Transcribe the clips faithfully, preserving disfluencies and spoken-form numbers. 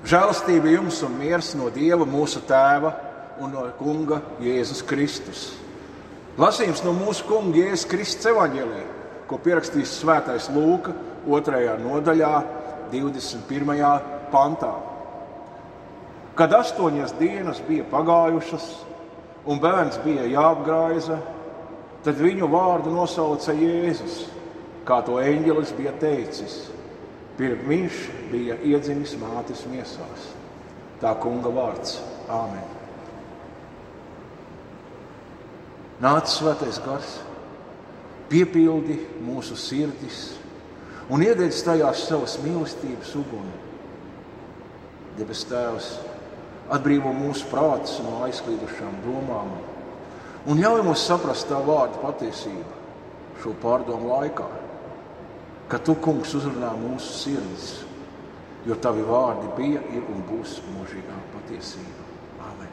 Žēlastība jums un miers no Dieva, mūsu Tēva un no Kunga Jēzus Kristus. Lasījums no mūsu Kunga Jēzus Kristus evaņģēlija, ko pierakstījis svētais Lūka otrajā nodaļā, divdesmit pirmajā pantā. Kad astoņas dienas bija pagājušas un bērns bija jāapgraiza, tad viņu vārdu nosauca Jēzus, kā to eņģelis bija teicis, pirms viņš bija iedzimis mātes miesās. Tā Kunga vārds. Āmen. Nāc, Svētais Gars, piepildi mūsu sirdis un iededz tajās savas mīlestības uguni. Debes Tēvs, atbrīvo mūsu prātus no aizklīdušām domām un ļauj mums saprast tā vārda patiesību šo pārdomu laikā, ka tu, Kungs, uzrunā mūsu sirdis, jo tavi vārdi bija, ir un būs mūžīgā patiesība. Āmen.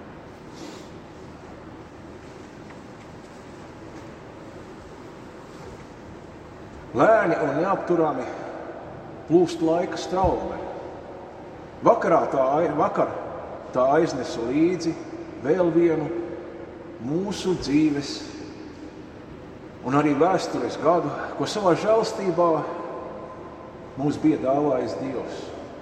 Lēni un neapturami plūst laika straume. Vakarā tā, vakar tā aiznesu līdzi vēl vienu mūsu dzīves un arī vēstures gadu, ko savā žēlstībā mums bija dāvājis Dievs.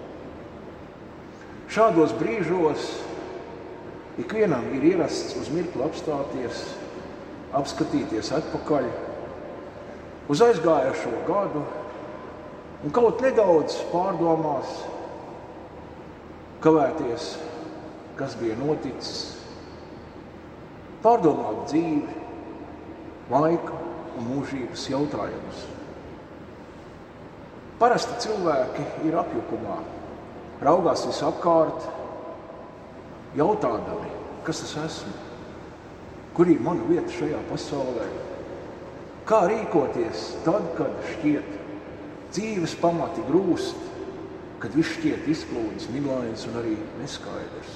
Šādos brīžos ikvienam ir ierasts uz mirkli apstāties, apskatīties atpakaļ uz aizgājušo gadu un kaut nedaudz pārdomās kavēties, kas bija noticis, pārdomāt dzīvi, laika un mūžības jautājumus. Parasti cilvēki ir apjukumā, raugās visapkārt, jautādami, kas es esmu, kur ir mana vieta šajā pasaulē, kā rīkoties tad, kad šķiet dzīves pamati grūst, kad viss šķiet izplūdis, miglains un arī neskaidrs.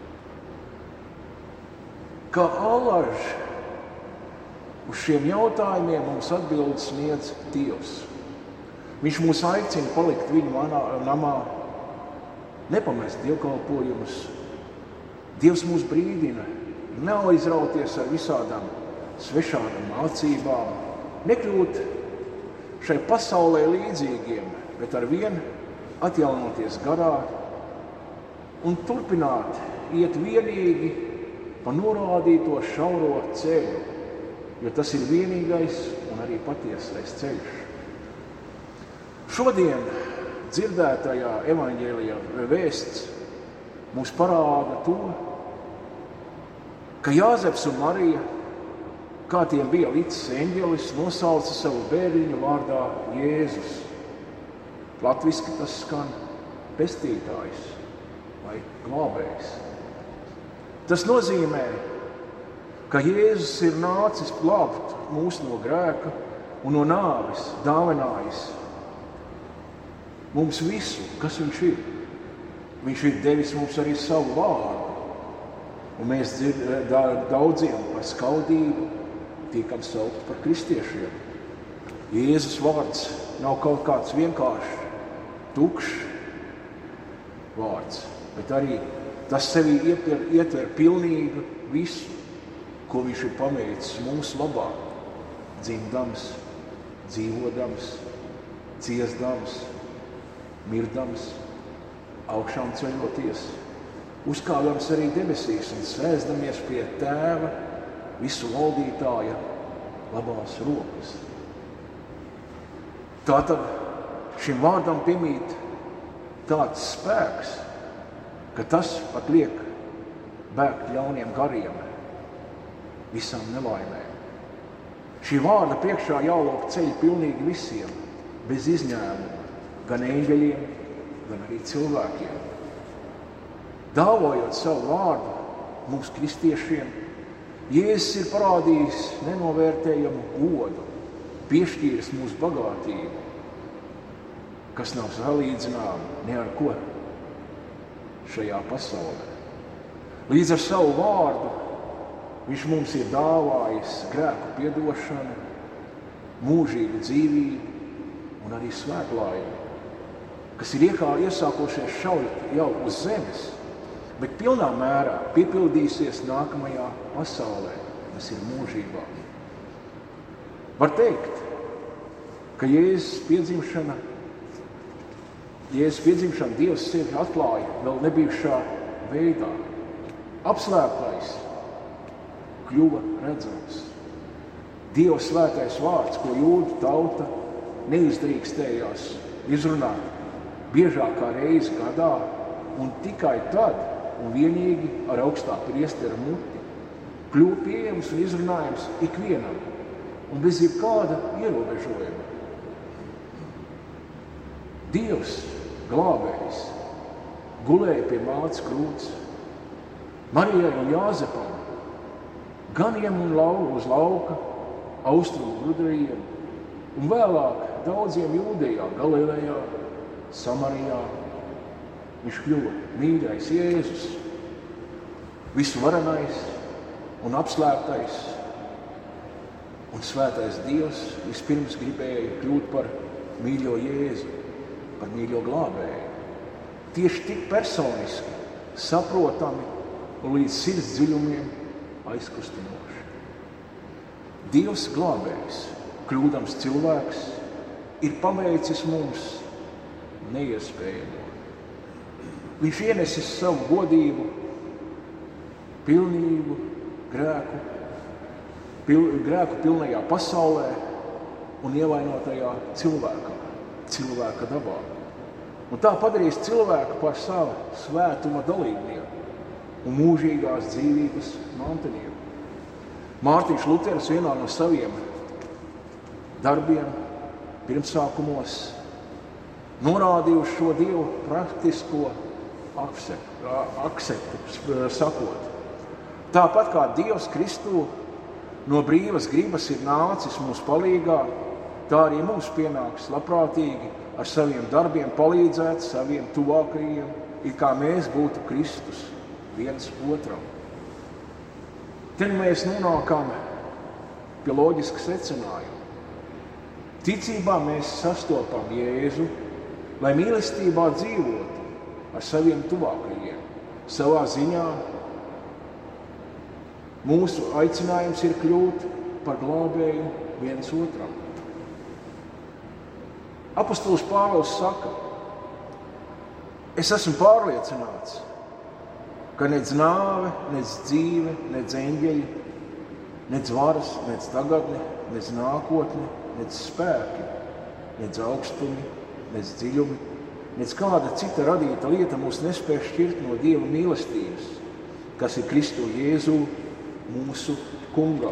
Kā allaž uz šiem jautājumiem mums atbildes sniedz Dievs. Viņš mūs aicina palikt viņu manā, namā, nepamest dievkalpojumus. Dievs mūs brīdina, neaizrauties ar visādām svešādām mācībām, nekļūt šai pasaulē līdzīgiem, bet ar vien atjaunoties garā un turpināt iet vienīgi pa norādīto šauro ceļu, jo tas ir vienīgais un arī patiesais ceļš. Šodien dzirdētajā evaņģēlijā vēsts mums parāda to, ka Jāzeps un Marija, kā tiem bija licis eņģelis, nosauca savu bērniņu vārdā Jēzus. Latviski tas skan pestītājs vai glābējs. Tas nozīmē, ka Jēzus ir nācis glābt mūs no grēka un no nāves, dāvinājis mums visu, kas viņš ir. Viņš ir devis mums arī savu vārdu, un mēs dzird, daudziem par skaudību tiekam saukt par kristiešiem. Jēzus vārds nav kaut kāds vienkārši tukšs vārds, bet arī tas sevī ietver, ietver pilnīgi visu, ko viņš ir pamēģis mūsu labā, dzimdams, dzīvodams, ciesdams, mirdams, augšām ceļoties, uzkāpdams arī debesīs un sēsdamies pie Tēva, visu valdītāja labās rokas. Tātad šim vārdam piemīt tāds spēks, ka tas pat liek bēgt ļauniem gariem, visām nelaimēm. Šī vārda priekšā jālūk ceļi pilnīgi visiem, bez izņēmuma, gan eņģeļiem, gan arī cilvēkiem. Dāvojot savu vārdu mums kristiešiem, Jēzus ir parādījis nenovērtējamu godu, piešķīris mūsu bagātību, kas nav salīdzināma ne ar ko šajā pasaulē. Līdz ar savu vārdu viņš mums ir dāvājis grēku piedošanu, mūžīgu dzīvību un arī svētlaimu. kas ir iekā iesākošies šaut jau uz zemes, bet pilnā mērā piepildīsies nākamajā pasaulē, kas ir mūžībā. Var teikt, ka Jēzus piedzimšana, Jēzus piedzimšana Dievs sevi atklāja vēl nebijušā veidā. Apslēptais kļuva redzams. Dieva svētais vārds, ko jūdu tauta neizdrīkstējās izrunāt biežākā reize gadā, un tikai tad, un vienīgi ar augstā priestera muti, kļuva pieejams un izrunājams ikvienam, un bez jebkāda ierobežojuma. Dievs, glābējs, gulēja pie mātes krūts, Marijai un Jāzepam, ganiem un lauku uz lauka, austrumu gudrījiem, un vēlāk daudziem Jūdejā, Galilejā, Samarijā. Viņš kļuva mīļais Jēzus, visu varenais un apslēptais, un svētais Dievs vispirms gribēja kļūt par mīļo Jēzu, par mīļo glābēju. Tieši tik personiski, saprotami un līdz sirds dziļumiem aizkustinoši. Dievs glābējs, kļūdams cilvēks, ir paveicis mums neiespējamo. Viņš ienesis savu godību, pilnību, grēku, pil, grēku pilnajā pasaulē un ievainotajā cilvēkā, cilvēka dabā. Un tā padarīs cilvēku par savu svētuma dalībnieku un mūžīgās dzīvības mantinieku. Mārtiņš Luteris vienā no saviem darbiem pirmsākumos norādīja uz šo Dievu praktisko akceptu, sakot. Tāpat kā Dievs Kristū no brīvas gribas ir nācis mums palīgā, tā arī mums pienāks labprātīgi ar saviem darbiem palīdzēt saviem tuvākajiem, it kā mēs būtu Kristus viens otram. Te mēs nonākam pie loģiska secinājuma. Ticībā mēs sastopam Jēzu, lai mīlestībā dzīvotu ar saviem tuvākajiem. Savā ziņā mūsu aicinājums ir kļūt par glābēju viens otram. Apostols Pāvils saka, es esmu pārliecināts, ka nec nāve, nec dzīve, nec eņģeļi, nec varas, nec tagadne, nec nākotne, nec spēki, nec augstumi, nec dziļumi, nec kāda cita radīta lieta mūs nespēj šķirt no Dieva mīlestības, kas ir Kristu Jēzu mūsu kungā.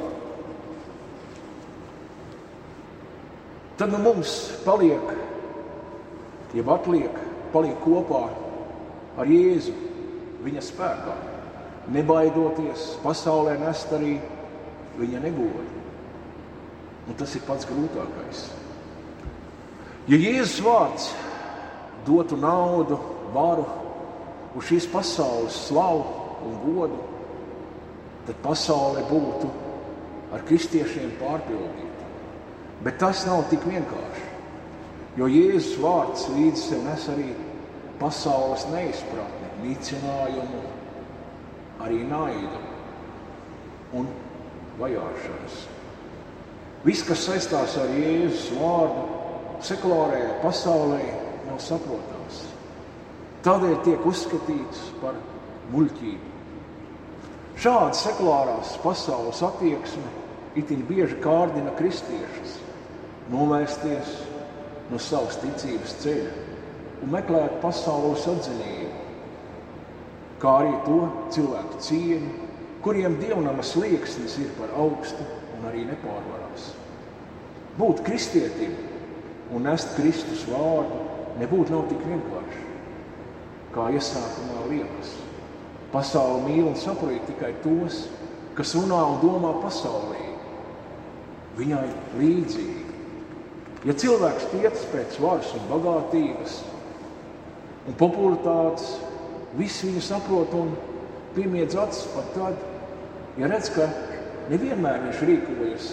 Tad nu mums paliek, jeb atliek, paliek kopā ar Jēzu, viņa spēkā, nebaidoties pasaulē nest arī viņa negodu. Un tas ir pats grūtākais. Ja Jēzus vārds dotu naudu, varu uz šīs pasaules slavu un godu, tad pasaulē būtu ar kristiešiem pārpildīta. Bet tas nav tik vienkārši, jo Jēzus vārds līdz sev nes arī pasaules neizpratni, nicinājumu, arī naidu un vajāšanas. Viss, kas saistās ar Jēzus vārdu, sekulārajā pasaulē nav saprotams. Tādēļ tiek uzskatīts par muļķību. Šāda sekulārās pasaules attieksme itin bieži kārdina kristiešus novērsties no savas ticības ceļa un meklēt pasaules atzinību, kā arī to cilvēku cieņu, kuriem dievnama slieksnis ir par augstu un arī nepārvarās. Būt kristietim un nest Kristus vārdu nebūtu nav tik vienkārši, kā iesākumā liekas. Pasaule mīl un saprot tikai tos, kas runā un domā pasaulī. Viņai līdzīgi. Ja cilvēks tiecas pēc varas un bagātības un popularitātes, visi viņu saprot un piemiedz acis pat tad, ja redz, ka nevienmēr viņš rīkojas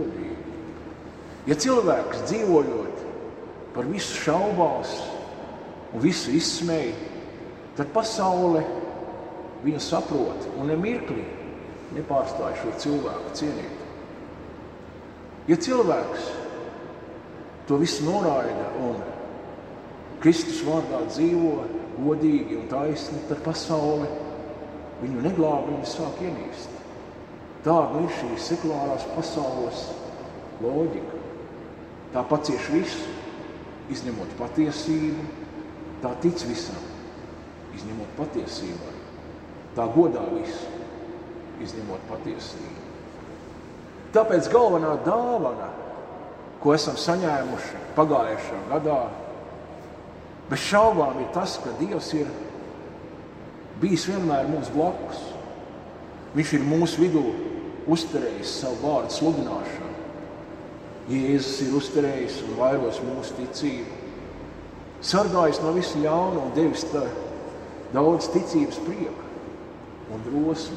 godīgi. Ja cilvēks dzīvojot par visu šaubās un visu izsmēja, tad pasaule viņu saprot un nemirklī nepārstāja šo cilvēku cienīt. Ja cilvēks to visu noraida un Kristus vārdā dzīvo godīgi un taisni, tad pasaule viņu neglāb, viņu sāk ienīst. Tāda ir šī sekulārās pasaules loģika. Tā pacieš visu, izņemot patiesību, tā tic visam, izņemot patiesību. Tā godā visu, izņemot patiesību. Tāpēc galvenā dāvana, ko esam saņēmuši pagājušā gadā, bez šaubām ir tas, ka Dievs ir bijis vienmēr mums blakus. Viņš ir mūsu vidū uzturējis savu vārdu sludināšanu. Jēzus ir uzturējis un vairos mūsu ticību. Sargājis no visu ļaunu un devis tā daudz ticības prieka un drosmi.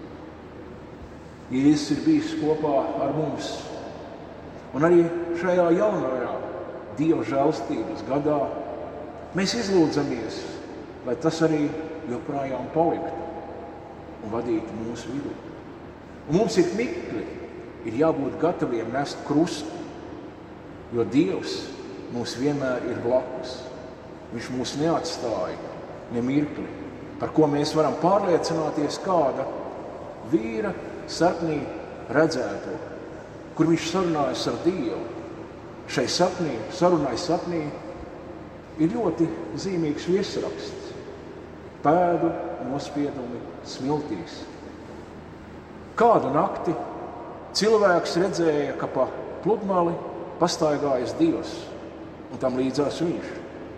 Jēzus ir bijis kopā ar mums. Un arī šajā jaunajā Dieva žēlstības gadā mēs izlūdzamies, lai tas arī joprojām paliktu un vadītu mūsu vidū. Un mums ir mikli, ir jābūt gataviem nest krustu, jo Dievs mums vienmēr ir blakus. Viņš mūs neatstāja ne mirkli, par ko mēs varam pārliecināties kāda vīra sapnī redzēto, kur viņš sarunājas ar Dievu. Šai sapnī, sarunai sapnī ir ļoti zīmīgs virsraksts. Pēdu nospiedumi smiltīs. Kādu nakti cilvēks redzēja, ka pa pludmali pastaigājas Dievs, un tam līdzās viņš.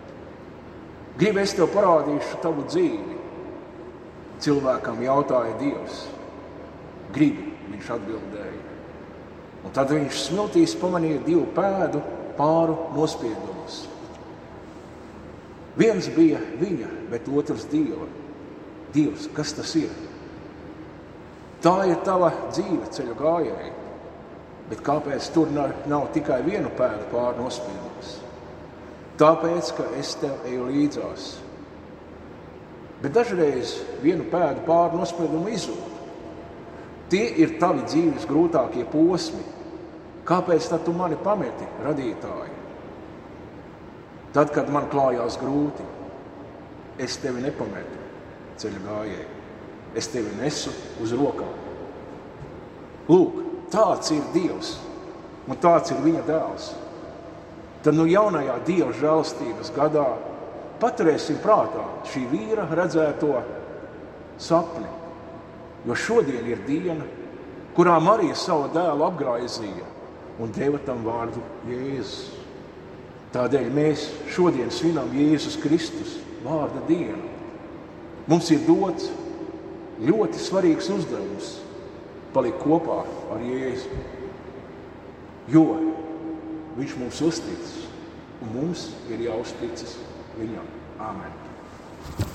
Gribu es tev parādīšu tavu dzīvi. Cilvēkam jautāja Dievs. Gribu, viņš atbildēja. Un tad viņš smiltīs pamanīja divu pēdu pāru nospiedumus. Viens bija viņa, bet otrs Dieva. Dievs, kas tas ir? Tā ir tava dzīve ceļu gājēji. Bet kāpēc tur nav, nav tikai vienu pēdu pāru nospiedumus? Tāpēc, ka es tev eju līdzās. Bet dažreiz vienu pēdu pāru nospiedumu izzūd. Tie ir tavi dzīves grūtākie posmi. Kāpēc tad tu mani pameti, radītāji? Tad, kad man klājās grūti, es tevi nepametu, ceļa gājēji. Es tevi nesu uz rokām. Lūk, tāds ir Dievs, un tāds ir viņa dēls. Tad nu jaunajā Dieva žēlstības gadā paturēsim prātā šī vīra redzēto sapni. Jo šodien ir diena, kurā Marija savu dēlu apgraizīja un deva tam vārdu Jēzus. Tādēļ mēs šodien svinam Jēzus Kristus vārda dienu. Mums ir dots ļoti svarīgs uzdevums palikt kopā ar Jēzu, jo viņš mums uzticas un mums ir jāuzticas viņam. Āmen.